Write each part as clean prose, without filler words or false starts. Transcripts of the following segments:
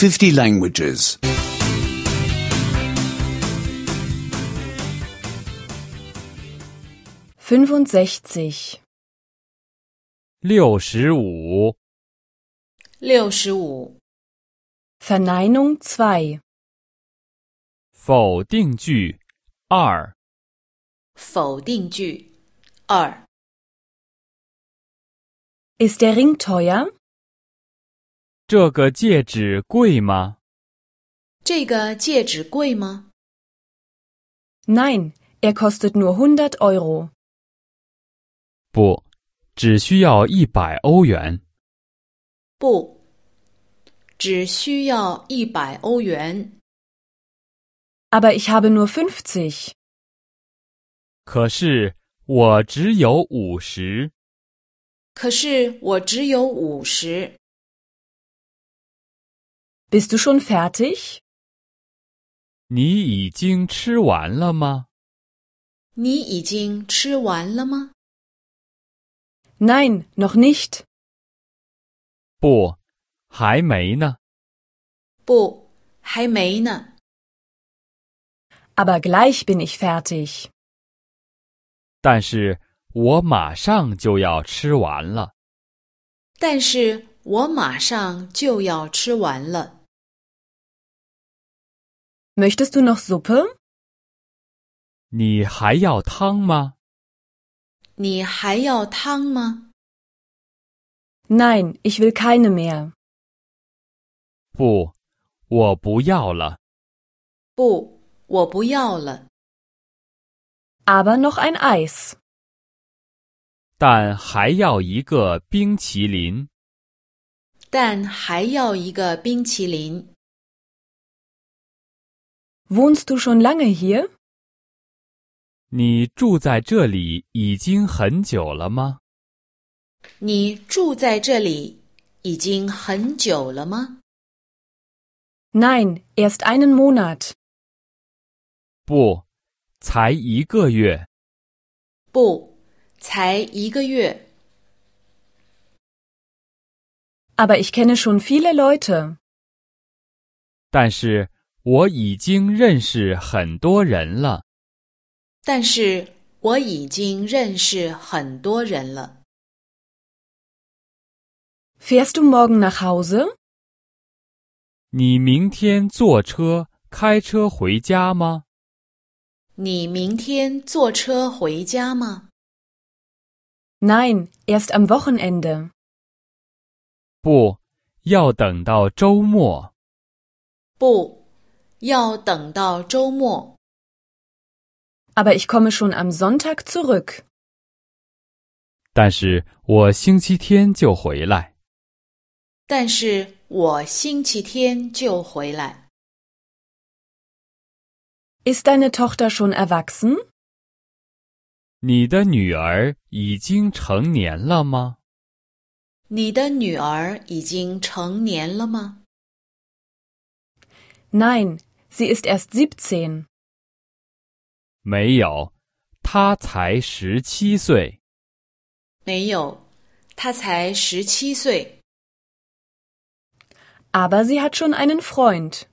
50 languages. 65. 65. 65. Verneinung 2. 否定句2。 否定句2。 Ist der Ring teuer? 这个戒指贵吗？ 这个戒指贵吗？ Nein, er kostet nur 100 Euro. 不，只需要100欧元。 不，只需要100欧元。 Aber ich habe nur 50. 可是我只有50。 可是我只有50。 Bist du schon fertig? 你已经吃完了吗？ 你已经吃完了吗？ Nein, noch nicht. 不，还没呢。 不，还没呢。 Aber gleich bin ich fertig. 但是我马上就要吃完了。 但是我马上就要吃完了。 Möchtest du noch Suppe? 你还要汤吗？ 你还要汤吗？ Nein, ich will keine mehr. 不，我不要了。 不，我不要了。 Aber noch ein Eis. 但还要一个冰淇淋。 但还要一个冰淇淋。 Wohnst du schon lange hier? 你住在这里已经很久了吗？ 你住在这里已经很久了吗？ Nein, erst einen Monat. 不，才1个月。 不，才1个月。 Aber ich kenne schon viele Leute. 但是我已经认识很多人了。 但是我已经认识很多人了。 Fährst du morgen nach Hause? 你明天坐车、开车回家吗？ 你明天坐车回家吗？ Nein, erst am Wochenende. 不，要等到周末。 不，要等到周末。 Aber ich komme schon am Sonntag zurück. 但是我星期天就回来。 但是我星期天就回来。 Ist deine Tochter schon erwachsen? 你的女儿已经成年了吗？ 你的女儿已经成年了吗？ Nein, sie ist erst 17. 没有，她才17岁。 没有，她才17岁。 Aber sie hat schon einen Freund.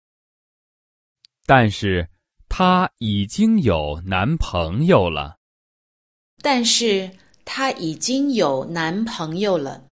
但是她已经有男朋友了。 但是她已经有男朋友了。